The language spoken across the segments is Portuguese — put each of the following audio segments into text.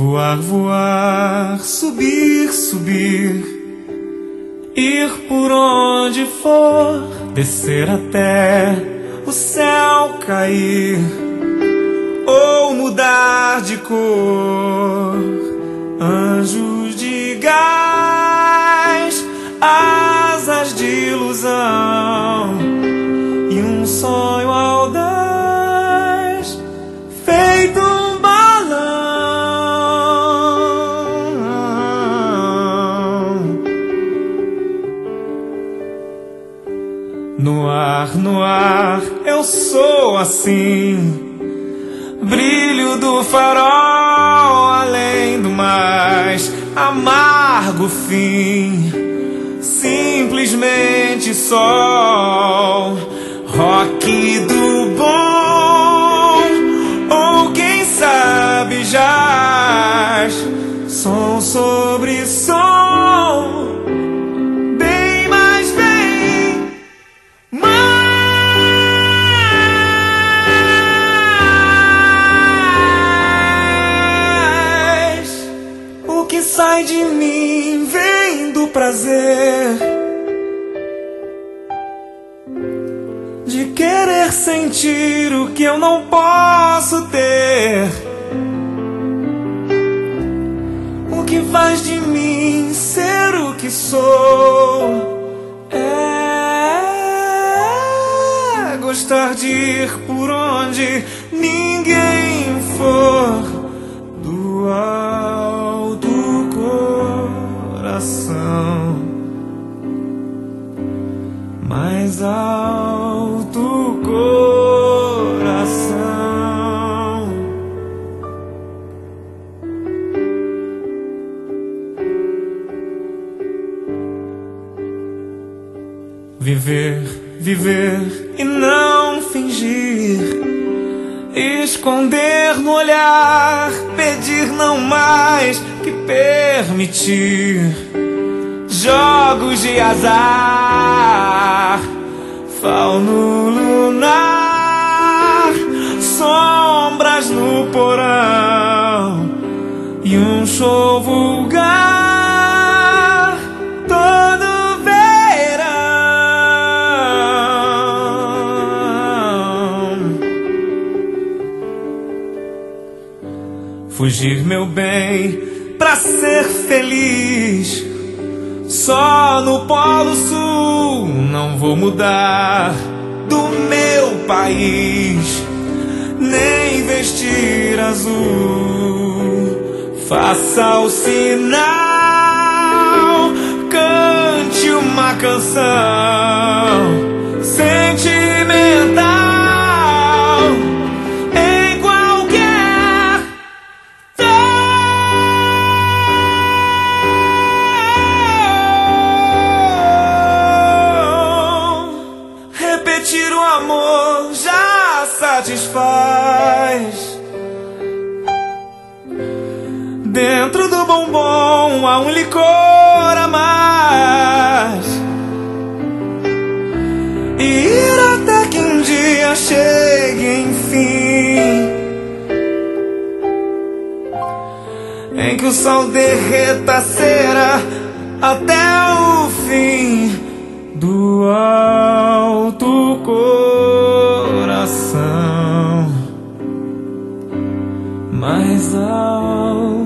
Voar, voar, subir, subir, ir por onde for, descer até o céu cair, ou mudar de cor. Anjos de gás, asas de ilusão e um sonho audaz, feito um balão. No ar, eu sou assim, brilho do farol, além do mais amargo fim, simplesmente sol, rock do bom, ou quem sabe jazz, som sobre som, bem mais bem, mais. O que sai de mim vem do prazer de querer sentir o que eu não posso ter. O que faz de mim ser o que sou é gostar de ir por onde ninguém for, do alto coração, mais alto coração. Viver, viver e não fingir, esconder no olhar, pedir não mais que permitir. Jogos de azar, fauno lunar, sombras no porão e um show vulgar todo verão. Fugir, meu bem, pra ser feliz, só no Polo Sul. Não vou mudar do meu país, nem vestir azul. Faça o sinal, cante uma canção sentimental em qualquer tom. Repetir o amor já satisfaz. Dentro do bombom há um licor a mais, e ir até que um dia chegue, enfim, em que o sol derreta a cera até o fim do alto coração, mais alto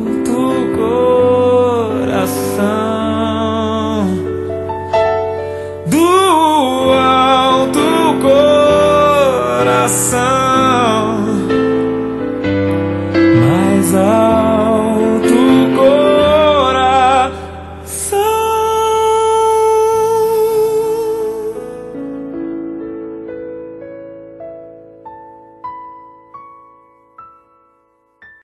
coração, do alto coração.